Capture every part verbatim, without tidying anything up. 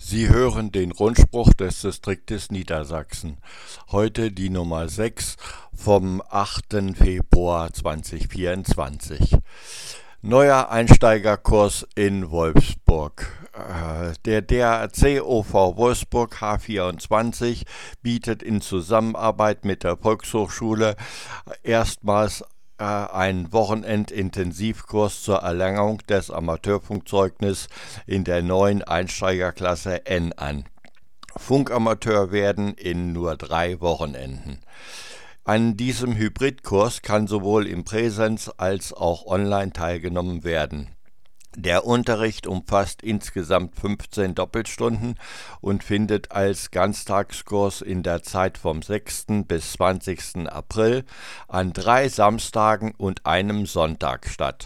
Sie hören den Rundspruch des Distriktes Niedersachsen. Heute die Nummer sechs vom achten Februar zweitausendvierundzwanzig. Neuer Einsteigerkurs in Wolfsburg. Der D R A C O V Wolfsburg H vierundzwanzig bietet in Zusammenarbeit mit der Volkshochschule erstmals ein Wochenendintensivkurs zur Erlangung des Amateurfunkzeugnisses in der neuen Einsteigerklasse N an. Funkamateur werden in nur drei Wochenenden. An diesem Hybridkurs kann sowohl in Präsenz als auch online teilgenommen werden. Der Unterricht umfasst insgesamt fünfzehn Doppelstunden und findet als Ganztagskurs in der Zeit vom sechsten bis zwanzigsten April an drei Samstagen und einem Sonntag statt.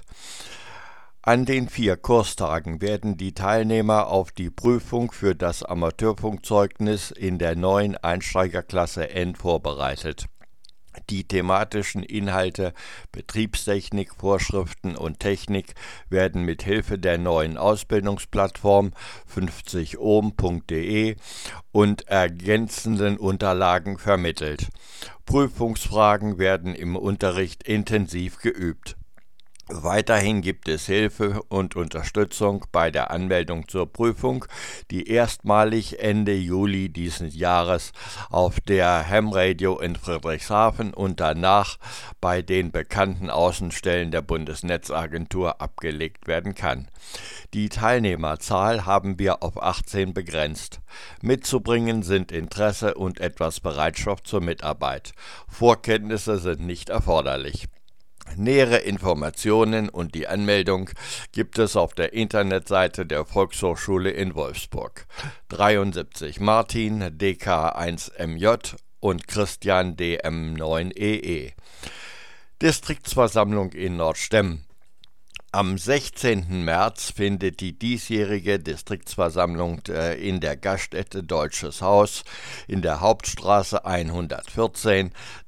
An den vier Kurstagen werden die Teilnehmer auf die Prüfung für das Amateurfunkzeugnis in der neuen Einsteigerklasse N vorbereitet. Die thematischen Inhalte Betriebstechnik, Vorschriften und Technik werden mit Hilfe der neuen Ausbildungsplattform fünfzig ohm punkt de und ergänzenden Unterlagen vermittelt. Prüfungsfragen werden im Unterricht intensiv geübt. Weiterhin gibt es Hilfe und Unterstützung bei der Anmeldung zur Prüfung, die erstmalig Ende Juli dieses Jahres auf der Ham Radio in Friedrichshafen und danach bei den bekannten Außenstellen der Bundesnetzagentur abgelegt werden kann. Die Teilnehmerzahl haben wir auf achtzehn begrenzt. Mitzubringen sind Interesse und etwas Bereitschaft zur Mitarbeit. Vorkenntnisse sind nicht erforderlich. Nähere Informationen und die Anmeldung gibt es auf der Internetseite der Volkshochschule in Wolfsburg. dreiundsiebzig Martin D K eins M J und Christian D M neun E E. Distriktsversammlung in Nordstemm. Am sechzehnten März findet die diesjährige Distriktsversammlung in der Gaststätte Deutsches Haus in der Hauptstraße hundertvierzehn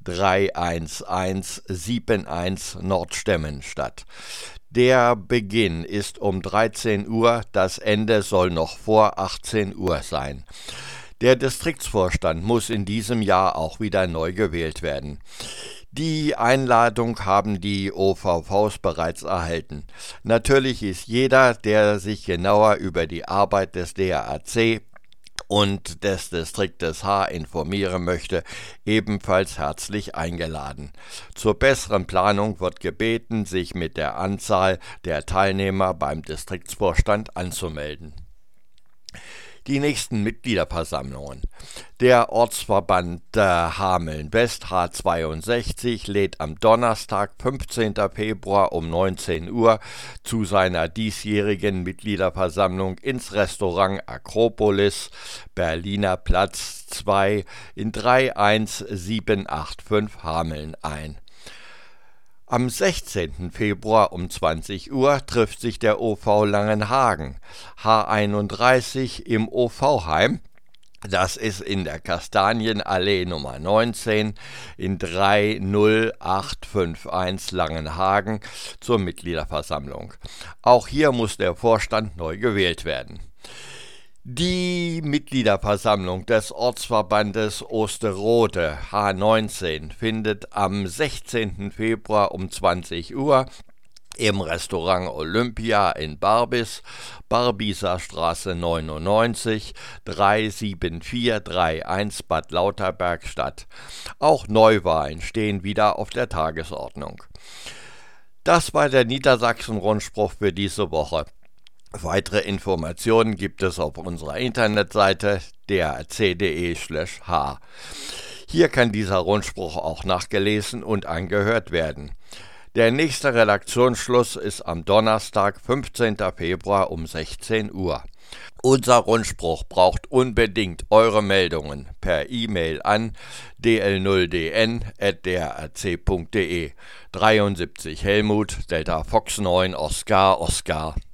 dreihundertzehn einundsiebzig Nordstemmen statt. Der Beginn ist um dreizehn Uhr, das Ende soll noch vor achtzehn Uhr sein. Der Distriktsvorstand muss in diesem Jahr auch wieder neu gewählt werden. Die Einladung haben die O V Vs bereits erhalten. Natürlich ist jeder, der sich genauer über die Arbeit des D R A C und des Distriktes H informieren möchte, ebenfalls herzlich eingeladen. Zur besseren Planung wird gebeten, sich mit der Anzahl der Teilnehmer beim Distriktsvorstand anzumelden. Die nächsten Mitgliederversammlungen. Der Ortsverband äh, Hameln-West H zweiundsechzig lädt am Donnerstag, fünfzehnten Februar um neunzehn Uhr zu seiner diesjährigen Mitgliederversammlung ins Restaurant Akropolis, Berliner Platz zwei in drei eins sieben acht fünf Hameln ein. Am sechzehnten Februar um zwanzig Uhr trifft sich der O V Langenhagen H einunddreißig im O V-Heim. Das ist in der Kastanienallee Nummer neunzehn in drei null acht fünf eins Langenhagen zur Mitgliederversammlung. Auch hier muss der Vorstand neu gewählt werden. Die Mitgliederversammlung des Ortsverbandes Osterode H neunzehn findet am sechzehnten Februar um zwanzig Uhr im Restaurant Olympia in Barbis, Barbiser Straße neunundneunzig, drei sieben vier drei eins Bad Lauterberg statt. Auch Neuwahlen stehen wieder auf der Tagesordnung. Das war der Niedersachsen-Rundspruch für diese Woche. Weitere Informationen gibt es auf unserer Internetseite d r a c punkt d e slash h. Hier kann dieser Rundspruch auch nachgelesen und angehört werden. Der nächste Redaktionsschluss ist am Donnerstag, fünfzehnten Februar um sechzehn Uhr. Unser Rundspruch braucht unbedingt eure Meldungen per E-Mail an d l null d n at d r a c punkt d e. dreiundsiebzig Helmut, Delta Fox neun Oscar Oscar.